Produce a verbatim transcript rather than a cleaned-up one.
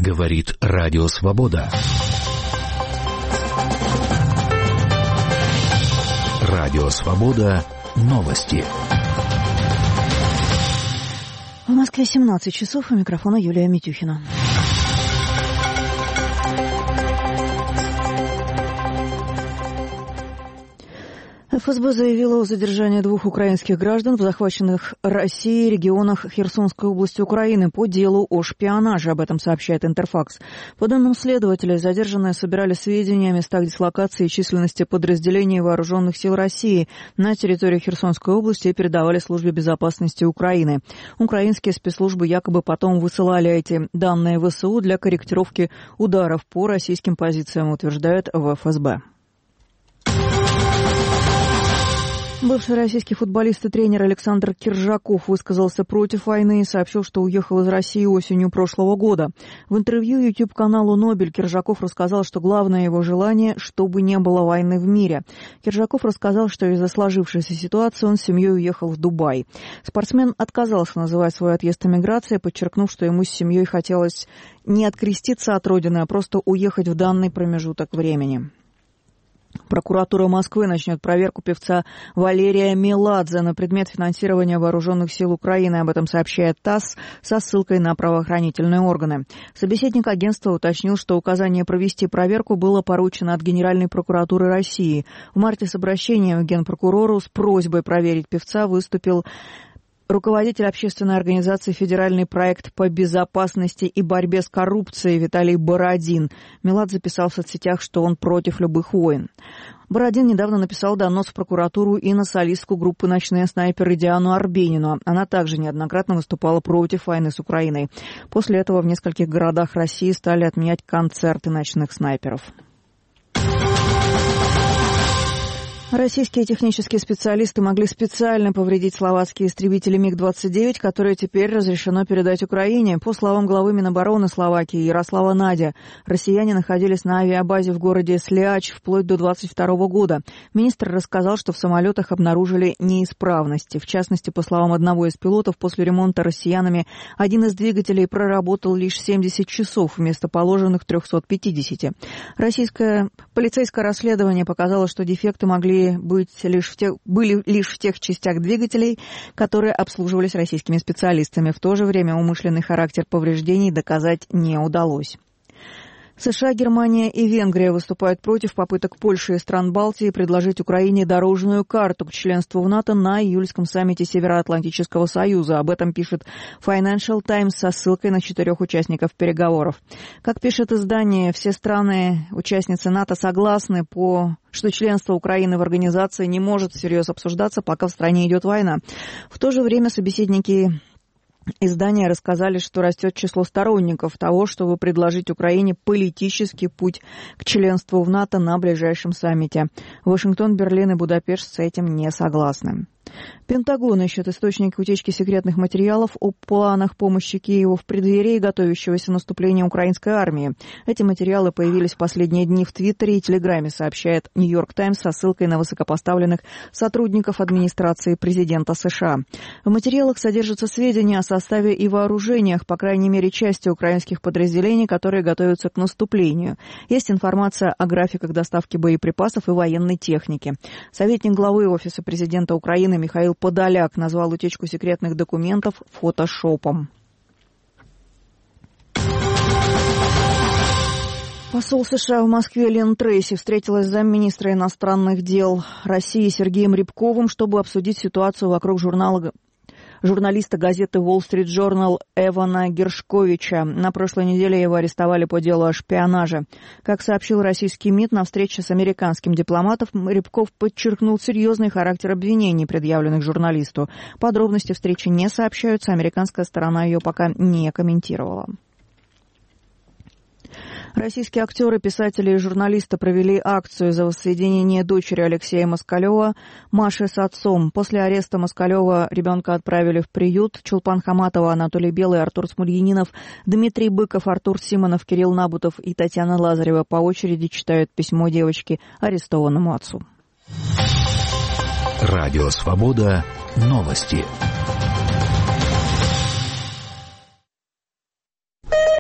Говорит Радио Свобода. Радио Свобода. Новости. В Москве семнадцать часов, у микрофона Юлия Митюхина. эф эс бэ заявила о задержании двух украинских граждан в захваченных Россией регионах Херсонской области Украины по делу о шпионаже. Об этом сообщает Интерфакс. По данным следователей, задержанные собирали сведения о местах дислокации и численности подразделений вооруженных сил России на территории Херсонской области и передавали службе безопасности Украины. Украинские спецслужбы якобы потом высылали эти данные в вэ эс у для корректировки ударов по российским позициям, утверждает в эф эс бэ. Бывший российский футболист и тренер Александр Киржаков высказался против войны и сообщил, что уехал из России осенью прошлого года. В интервью YouTube-каналу «Нобель» Киржаков рассказал, что главное его желание, чтобы не было войны в мире. Киржаков рассказал, что из-за сложившейся ситуации он с семьей уехал в Дубай. Спортсмен отказался называть свой отъезд эмиграцией, подчеркнув, что ему с семьей хотелось не откреститься от родины, а просто уехать в данный промежуток времени. Прокуратура Москвы начнет проверку певца Валерия Меладзе на предмет финансирования вооруженных сил Украины. Об этом сообщает ТАСС со ссылкой на правоохранительные органы. Собеседник агентства уточнил, что указание провести проверку было поручено от Генеральной прокуратуры России. В марте с обращением к генпрокурору с просьбой проверить певца выступил руководитель общественной организации «Федеральный проект по безопасности и борьбе с коррупцией» Виталий Бородин. Меладзе записал в соцсетях, что он против любых войн. Бородин недавно написал донос в прокуратуру и на солистку группы «Ночные снайперы» Диану Арбенину. Она также неоднократно выступала против войны с Украиной. После этого в нескольких городах России стали отменять концерты «Ночных снайперов». Российские технические специалисты могли специально повредить словацкие истребители миг двадцать девять, которые теперь разрешено передать Украине. По словам главы Минобороны Словакии Ярослава Надя, россияне находились на авиабазе в городе Слиач вплоть до двадцать второго года. Министр рассказал, что в самолетах обнаружили неисправности. В частности, по словам одного из пилотов, после ремонта россиянами один из двигателей проработал лишь семьдесят часов вместо положенных трехсот пятидесяти. Российское полицейское расследование показало, что дефекты могли быть лишь в тех, были лишь в тех частях двигателей, которые обслуживались российскими специалистами. В то же время умышленный характер повреждений доказать не удалось. США, Германия и Венгрия выступают против попыток Польши и стран Балтии предложить Украине дорожную карту к членству в НАТО на июльском саммите Североатлантического союза. Об этом пишет Financial Times со ссылкой на четырех участников переговоров. Как пишет издание, все страны-участницы НАТО согласны, по... что членство Украины в организации не может всерьез обсуждаться, пока в стране идет война. В то же время собеседники издания рассказали, что растет число сторонников того, чтобы предложить Украине политический путь к членству в НАТО на ближайшем саммите. Вашингтон, Берлин и Будапешт с этим не согласны. Пентагон ищет источники утечки секретных материалов о планах помощи Киеву в преддверии готовящегося наступления украинской армии. Эти материалы появились в последние дни в Твиттере и Телеграме, сообщает Нью-Йорк Таймс со ссылкой на высокопоставленных сотрудников администрации президента США. В материалах содержатся сведения о составе и вооружениях, по крайней мере, части украинских подразделений, которые готовятся к наступлению. Есть информация о графиках доставки боеприпасов и военной техники. Советник главы Офиса президента Украины Михаил Подоляк назвал утечку секретных документов фотошопом. Посол США в Москве Лин Трейси встретилась с замминистра иностранных дел России Сергеем Рябковым, чтобы обсудить ситуацию вокруг журнала журналиста газеты Wall Street Journal Эвана Гершковича. На прошлой неделе его арестовали по делу о шпионаже. Как сообщил российский МИД, на встрече с американским дипломатом Рябков подчеркнул серьезный характер обвинений, предъявленных журналисту. Подробности встречи не сообщаются, американская сторона ее пока не комментировала. Российские актеры, писатели и журналисты провели акцию за воссоединение дочери Алексея Москалева Маши с отцом. После ареста Москалева ребенка отправили в приют. Чулпан Хаматова, Анатолий Белый, Артур Смольянинов, Дмитрий Быков, Артур Симонов, Кирилл Набутов и Татьяна Лазарева по очереди читают письмо девочки арестованному отцу. Радио Свобода. Новости.